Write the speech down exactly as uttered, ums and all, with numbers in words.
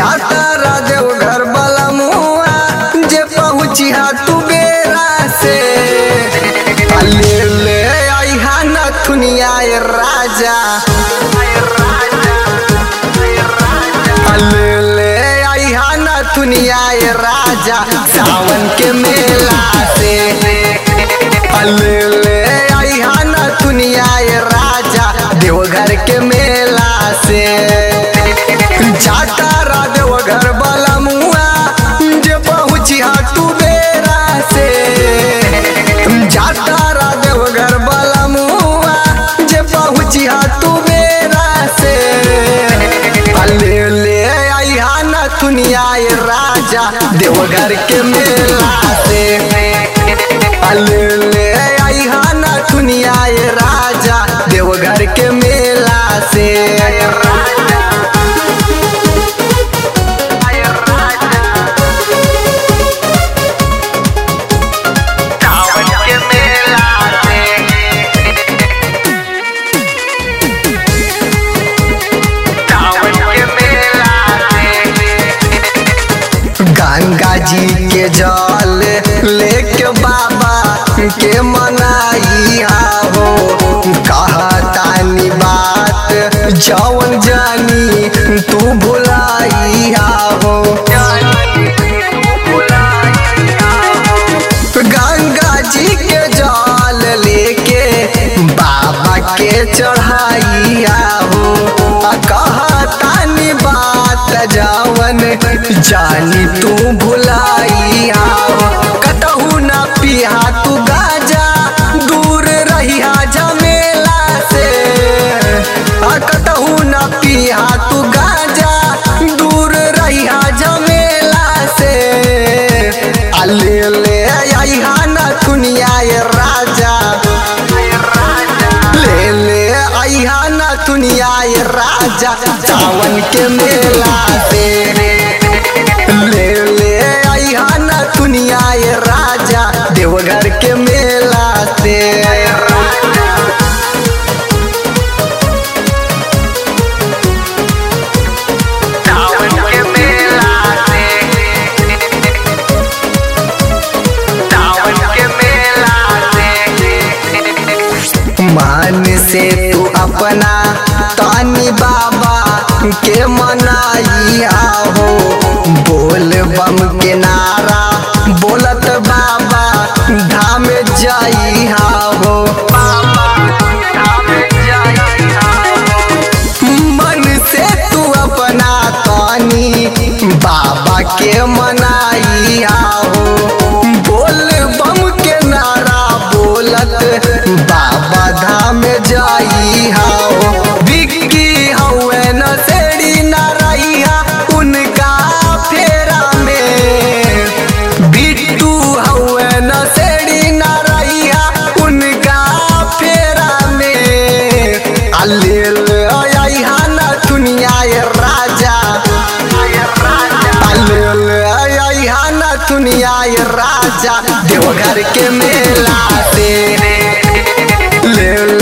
जाता रादेव घर वाला मुआ जे पहुँची हा तू बेरा से ले ले आई हा नथुनिया राजा ले ले आई हा नथुनिया राजा सावन के मेला से ले ले आई हा नथुनिया राजा देवघर के मेला से जाता रादेव घर वाला मुआ जे पहुँची हा तू बेरा से जाता रादेव घर वाला मुआ जे पहुँची हा तू बेरा से ले ले आई हा नथुनिया राजा देवघर के मेला से ले ले आई हा नथुनिया राजा देवघर के मेला से गंगा जी के जल लेके बाबा के मनाई हो कहतानी बात जवन जानी तू भुलाई हो गंगा जी के जल लेके बाबा के चढ़ाई हो कहतानी बात जवन जानी तू भुलाई हो कतहू न पिया तू गाजा दूर रहिया जमेला से कतहू न पिया तू गाजा दूर रहिया जमेला से ले ले आई हा नथुनिया राजा ले ले आई हा नथुनिया राजा सावन के मेला से ले ले आई हा नथुनिया राजा देवघर के मेला से मान से तू अपना तानी बाबा के मनाई हो बोल बम के नारा बोलत बाबा धाम जाई हो मन से तू अपना तानी बाबा के मनाई हो बोल बम के नारा बोलत बाबा धाम जाई हो बिक्की हवे न सेड़ी न रहिया उनका फेरा में बिट्टू हवे न सेड़ी न रहिया उनका फेरा में ले ले आई हा नथुनिया राजा ले ले आई हा नथुनिया राजा देवघर के मेला से ले